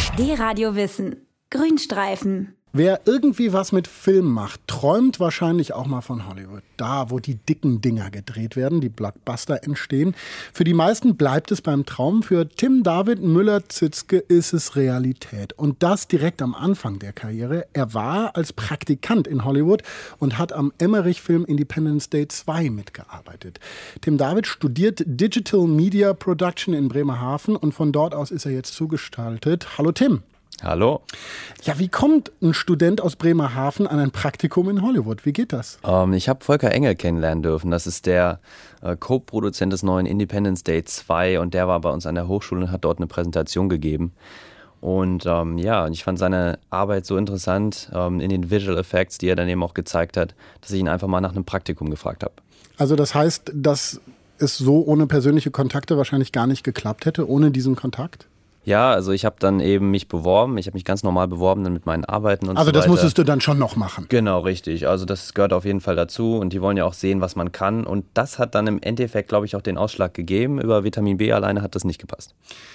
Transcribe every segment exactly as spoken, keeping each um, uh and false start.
D-Radio Wissen. Grünstreifen. Wer irgendwie was mit Film macht, träumt wahrscheinlich auch mal von Hollywood. Da, wo die dicken Dinger gedreht werden, die Blockbuster entstehen. Für die meisten bleibt es beim Traum. Für Tim David Müller-Zitzke ist es Realität. Und das direkt am Anfang der Karriere. Er war als Praktikant in Hollywood und hat am Emmerich-Film Independence Day zwei mitgearbeitet. Tim David studiert Digital Media Production in Bremerhaven und von dort aus ist er jetzt zugeschaltet. Hallo Tim. Hallo. Ja, wie kommt ein Student aus Bremerhaven an ein Praktikum in Hollywood? Wie geht das? Ähm, ich habe Volker Engel kennenlernen dürfen. Das ist der äh, Co-Produzent des neuen Independence Day zwei und der war bei uns an der Hochschule und hat dort eine Präsentation gegeben. Und ähm, ja, ich fand seine Arbeit so interessant ähm, in den Visual Effects, die er dann eben auch gezeigt hat, dass ich ihn einfach mal nach einem Praktikum gefragt habe. Also das heißt, dass es so ohne persönliche Kontakte wahrscheinlich gar nicht geklappt hätte, ohne diesen Kontakt? Ja, also ich habe dann eben mich beworben. Ich habe mich ganz normal beworben dann mit meinen Arbeiten und also so weiter. Also das musstest du dann schon noch machen? Genau, richtig. Also das gehört auf jeden Fall dazu und die wollen ja auch sehen, was man kann. Und das hat dann im Endeffekt, glaube ich, auch den Ausschlag gegeben. Über Vitamin B alleine hat das nicht gepasst.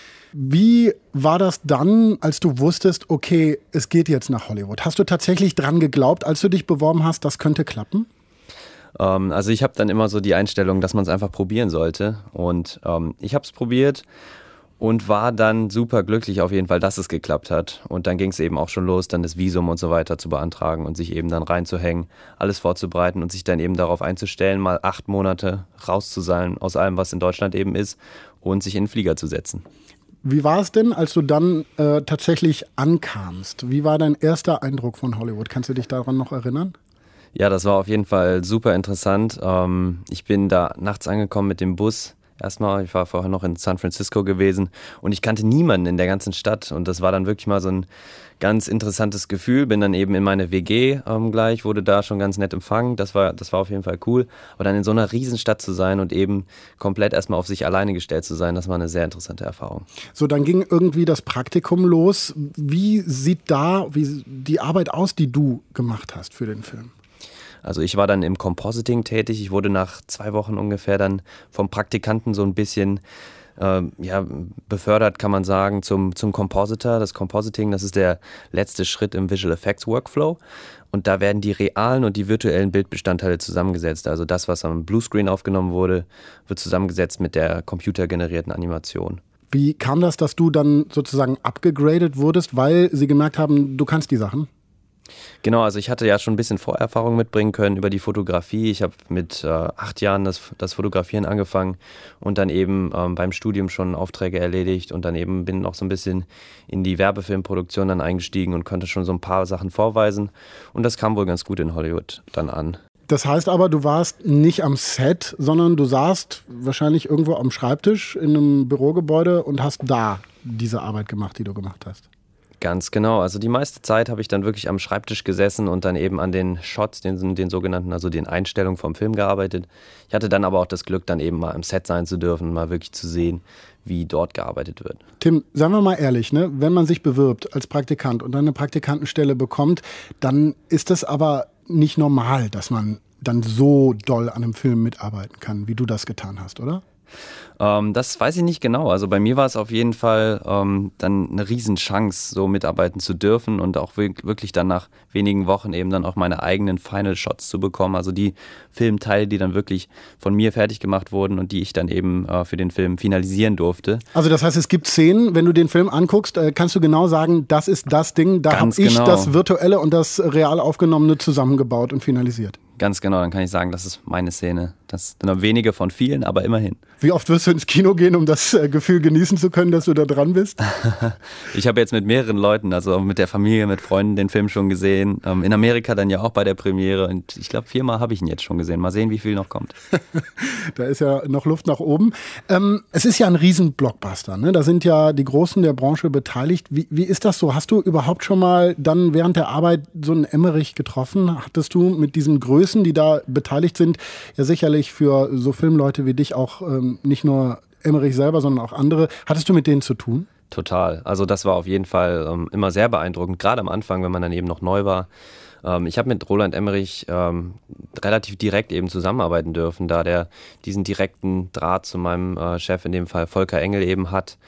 Wie war das dann, als du wusstest, okay, es geht jetzt nach Hollywood? Hast du tatsächlich dran geglaubt, als du dich beworben hast, das könnte klappen? Ähm, also ich habe dann immer so die Einstellung, dass man es einfach probieren sollte. Und ähm, ich habe es probiert. Und war dann super glücklich auf jeden Fall, dass es geklappt hat. Und dann ging es eben auch schon los, dann das Visum und so weiter zu beantragen und sich eben dann reinzuhängen, alles vorzubereiten und sich dann eben darauf einzustellen, mal acht Monate raus zu sein aus allem, was in Deutschland eben ist und sich in den Flieger zu setzen. Wie war es denn, als du dann äh, tatsächlich ankamst? Wie war dein erster Eindruck von Hollywood? Kannst du dich daran noch erinnern? Ja, das war auf jeden Fall super interessant. Ähm, ich bin da nachts angekommen mit dem Bus. Erstmal, ich war vorher noch in San Francisco gewesen und ich kannte niemanden in der ganzen Stadt und das war dann wirklich mal so ein ganz interessantes Gefühl. Bin dann eben in meine W G ähm, gleich, wurde da schon ganz nett empfangen, das war, das war auf jeden Fall cool. Aber dann in so einer Riesenstadt zu sein und eben komplett erstmal auf sich alleine gestellt zu sein, das war eine sehr interessante Erfahrung. So, dann ging irgendwie das Praktikum los. Wie sieht da wie die Arbeit aus, die du gemacht hast für den Film? Also ich war dann im Compositing tätig. Ich wurde nach zwei Wochen ungefähr dann vom Praktikanten so ein bisschen äh, ja, befördert, kann man sagen, zum, zum Compositor. Das Compositing, das ist der letzte Schritt im Visual Effects Workflow. Und da werden die realen und die virtuellen Bildbestandteile zusammengesetzt. Also das, was am Bluescreen aufgenommen wurde, wird zusammengesetzt mit der computergenerierten Animation. Wie kam das, dass du dann sozusagen abgegradet wurdest, weil sie gemerkt haben, du kannst die Sachen? Genau, also ich hatte ja schon ein bisschen Vorerfahrung mitbringen können über die Fotografie. Ich habe mit äh, acht Jahren das, das Fotografieren angefangen und dann eben ähm, beim Studium schon Aufträge erledigt und dann eben bin auch so ein bisschen in die Werbefilmproduktion dann eingestiegen und konnte schon so ein paar Sachen vorweisen und das kam wohl ganz gut in Hollywood dann an. Das heißt aber, du warst nicht am Set, sondern du saßt wahrscheinlich irgendwo am Schreibtisch in einem Bürogebäude und hast da diese Arbeit gemacht, die du gemacht hast. Ganz genau. Also die meiste Zeit habe ich dann wirklich am Schreibtisch gesessen und dann eben an den Shots, den, den sogenannten, also den Einstellungen vom Film gearbeitet. Ich hatte dann aber auch das Glück, dann eben mal im Set sein zu dürfen, mal wirklich zu sehen, wie dort gearbeitet wird. Tim, sagen wir mal ehrlich, ne? Wenn man sich bewirbt als Praktikant und dann eine Praktikantenstelle bekommt, dann ist das aber nicht normal, dass man dann so doll an einem Film mitarbeiten kann, wie du das getan hast, oder? Ähm, das weiß ich nicht genau. Also bei mir war es auf jeden Fall ähm, dann eine Riesenchance, so mitarbeiten zu dürfen und auch wirklich dann nach wenigen Wochen eben dann auch meine eigenen Final Shots zu bekommen. Also die Filmteile, die dann wirklich von mir fertig gemacht wurden und die ich dann eben äh, für den Film finalisieren durfte. Also das heißt, es gibt Szenen, wenn du den Film anguckst, äh, kannst du genau sagen, das ist das Ding, da habe ich genau. das Virtuelle und das real Aufgenommene zusammengebaut und finalisiert. Ganz genau, dann kann ich sagen, das ist meine Szene. Das sind wenige von vielen, aber immerhin. Wie oft wirst du ins Kino gehen, um das äh, Gefühl genießen zu können, dass du da dran bist? Ich habe jetzt mit mehreren Leuten, also mit der Familie, mit Freunden den Film schon gesehen. Ähm, in Amerika dann ja auch bei der Premiere. Und ich glaube, viermal habe ich ihn jetzt schon gesehen. Mal sehen, wie viel noch kommt. Da ist ja noch Luft nach oben. Ähm, es ist ja ein Riesen-Blockbuster, ne? Da sind ja die Großen der Branche beteiligt. Wie, wie ist das so? Hast du überhaupt schon mal dann während der Arbeit so einen Emmerich getroffen? Hattest du mit diesen Größen, die da beteiligt sind, ja sicherlich für so Filmleute wie dich auch ähm, nicht nur Emmerich selber, sondern auch andere. Hattest du mit denen zu tun? Total. Also das war auf jeden Fall ähm, immer sehr beeindruckend, gerade am Anfang, wenn man dann eben noch neu war. Ähm, ich habe mit Roland Emmerich ähm, relativ direkt eben zusammenarbeiten dürfen, da der diesen direkten Draht zu meinem äh, Chef, in dem Fall Volker Engel, eben hat.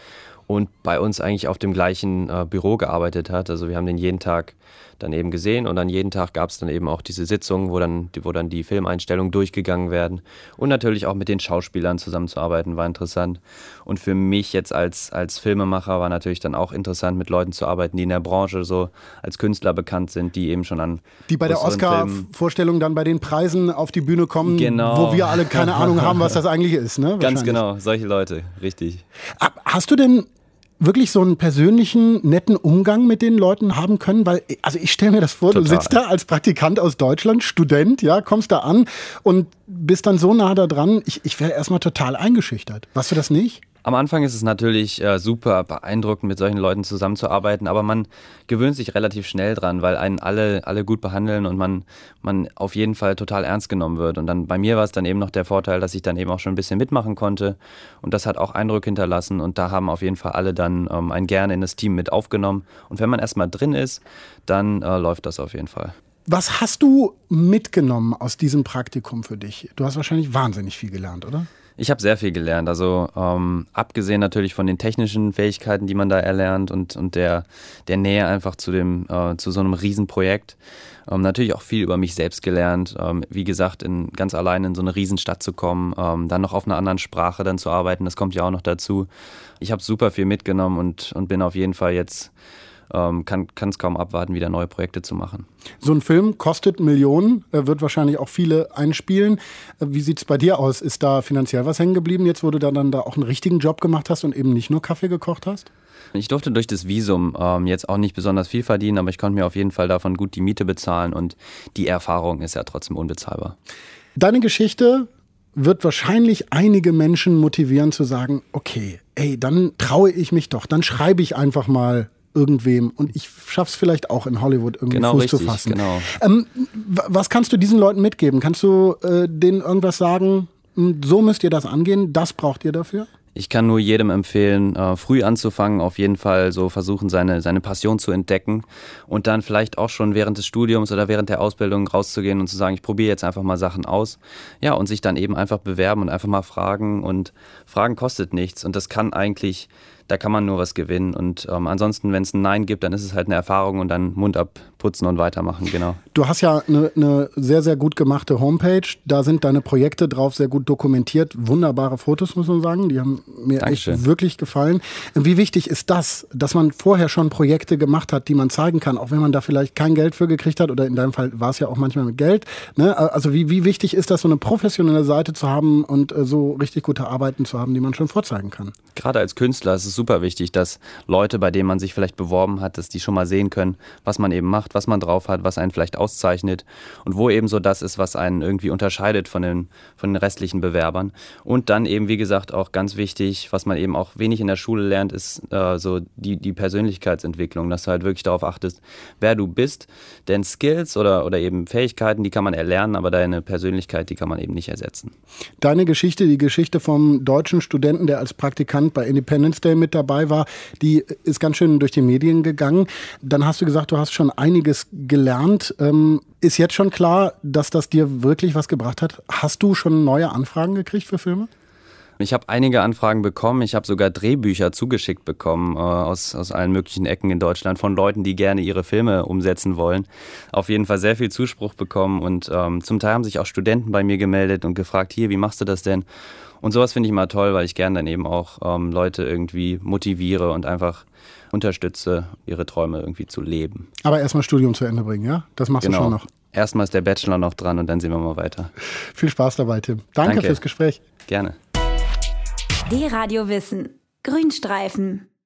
und bei uns eigentlich auf dem gleichen äh, Büro gearbeitet hat. Also wir haben den jeden Tag dann eben gesehen und dann jeden Tag gab es dann eben auch diese Sitzungen, wo dann, wo dann die Filmeinstellungen durchgegangen werden und natürlich auch mit den Schauspielern zusammenzuarbeiten war interessant. Und für mich jetzt als, als Filmemacher war natürlich dann auch interessant, mit Leuten zu arbeiten, die in der Branche so als Künstler bekannt sind, die eben schon an die bei der Oscar-Vorstellung dann bei den Preisen auf die Bühne kommen, genau. Wo wir alle keine Ahnung haben, was das eigentlich ist. Ne? Ganz genau, solche Leute, richtig. Hast du denn wirklich so einen persönlichen, netten Umgang mit den Leuten haben können? Weil, also ich stelle mir das vor, Total. Du sitzt da als Praktikant aus Deutschland, Student, ja, kommst da an und bist dann so nah da dran. Ich, ich wäre erstmal total eingeschüchtert. Warst du das nicht? Am Anfang ist es natürlich äh, super beeindruckend, mit solchen Leuten zusammenzuarbeiten, aber man gewöhnt sich relativ schnell dran, weil einen alle, alle gut behandeln und man, man auf jeden Fall total ernst genommen wird. Und dann bei mir war es dann eben noch der Vorteil, dass ich dann eben auch schon ein bisschen mitmachen konnte und das hat auch Eindruck hinterlassen und da haben auf jeden Fall alle dann ähm, ein Gerne in das Team mit aufgenommen. Und wenn man erstmal drin ist, dann äh, läuft das auf jeden Fall. Was hast du mitgenommen aus diesem Praktikum für dich? Du hast wahrscheinlich wahnsinnig viel gelernt, oder? Ich habe sehr viel gelernt, also ähm, abgesehen natürlich von den technischen Fähigkeiten, die man da erlernt und, und der, der Nähe einfach zu, dem, äh, zu so einem Riesenprojekt. Ähm, natürlich auch viel über mich selbst gelernt, ähm, wie gesagt, in, ganz allein in so eine Riesenstadt zu kommen, ähm, dann noch auf einer anderen Sprache dann zu arbeiten, das kommt ja auch noch dazu. Ich habe super viel mitgenommen und, und bin auf jeden Fall jetzt, ähm, kann es kaum abwarten, wieder neue Projekte zu machen. So ein Film kostet Millionen, wird wahrscheinlich auch viele einspielen. Wie sieht es bei dir aus? Ist da finanziell was hängen geblieben, jetzt wo du da dann da auch einen richtigen Job gemacht hast und eben nicht nur Kaffee gekocht hast? Ich durfte durch das Visum ähm, jetzt auch nicht besonders viel verdienen, aber ich konnte mir auf jeden Fall davon gut die Miete bezahlen und die Erfahrung ist ja trotzdem unbezahlbar. Deine Geschichte wird wahrscheinlich einige Menschen motivieren zu sagen, okay, ey, dann traue ich mich doch, dann schreibe ich einfach mal irgendwem und ich schaff's vielleicht auch in Hollywood irgendwie genau, Fuß richtig, zu fassen. Genau. Ähm, was kannst du diesen Leuten mitgeben? Kannst du äh, denen irgendwas sagen, so müsst ihr das angehen, das braucht ihr dafür? Ich kann nur jedem empfehlen, äh, früh anzufangen, auf jeden Fall so versuchen, seine, seine Passion zu entdecken und dann vielleicht auch schon während des Studiums oder während der Ausbildung rauszugehen und zu sagen, ich probiere jetzt einfach mal Sachen aus. Ja, und sich dann eben einfach bewerben und einfach mal fragen und Fragen kostet nichts und das kann eigentlich, da kann man nur was gewinnen und ähm, ansonsten, wenn es ein Nein gibt, dann ist es halt eine Erfahrung und dann Mund abputzen und weitermachen, genau. Du hast ja eine, eine sehr, sehr gut gemachte Homepage, da sind deine Projekte drauf sehr gut dokumentiert, wunderbare Fotos, muss man sagen, die haben mir Dankeschön. Echt wirklich gefallen. Wie wichtig ist das, dass man vorher schon Projekte gemacht hat, die man zeigen kann, auch wenn man da vielleicht kein Geld für gekriegt hat oder in deinem Fall war es ja auch manchmal mit Geld, ne? Also wie, wie wichtig ist das, so eine professionelle Seite zu haben und äh, so richtig gute Arbeiten zu haben, die man schon vorzeigen kann? Gerade als Künstler ist es super wichtig, dass Leute, bei denen man sich vielleicht beworben hat, dass die schon mal sehen können, was man eben macht, was man drauf hat, was einen vielleicht auszeichnet und wo eben so das ist, was einen irgendwie unterscheidet von den, von den restlichen Bewerbern. Und dann eben, wie gesagt, auch ganz wichtig, was man eben auch wenig in der Schule lernt, ist äh, so die, die Persönlichkeitsentwicklung, dass du halt wirklich darauf achtest, wer du bist. Denn Skills oder, oder eben Fähigkeiten, die kann man erlernen, aber deine Persönlichkeit, die kann man eben nicht ersetzen. Deine Geschichte, die Geschichte vom deutschen Studenten, der als Praktikant bei Independence Day mit dabei war, die ist ganz schön durch die Medien gegangen. Dann hast du gesagt, du hast schon einiges gelernt. Ähm, ist jetzt schon klar, dass das dir wirklich was gebracht hat? Hast du schon neue Anfragen gekriegt für Filme? Ich habe einige Anfragen bekommen. Ich habe sogar Drehbücher zugeschickt bekommen äh, aus, aus allen möglichen Ecken in Deutschland von Leuten, die gerne ihre Filme umsetzen wollen. Auf jeden Fall sehr viel Zuspruch bekommen und ähm, zum Teil haben sich auch Studenten bei mir gemeldet und gefragt, hier, wie machst du das denn? Und sowas finde ich immer toll, weil ich gerne dann eben auch ähm, Leute irgendwie motiviere und einfach unterstütze, ihre Träume irgendwie zu leben. Aber erstmal Studium zu Ende bringen, ja? Das machst genau. du schon noch. Erstmal ist der Bachelor noch dran und dann sehen wir mal weiter. Viel Spaß dabei, Tim. Danke, Danke. fürs Gespräch. Gerne. D-Radio Wissen. Grünstreifen.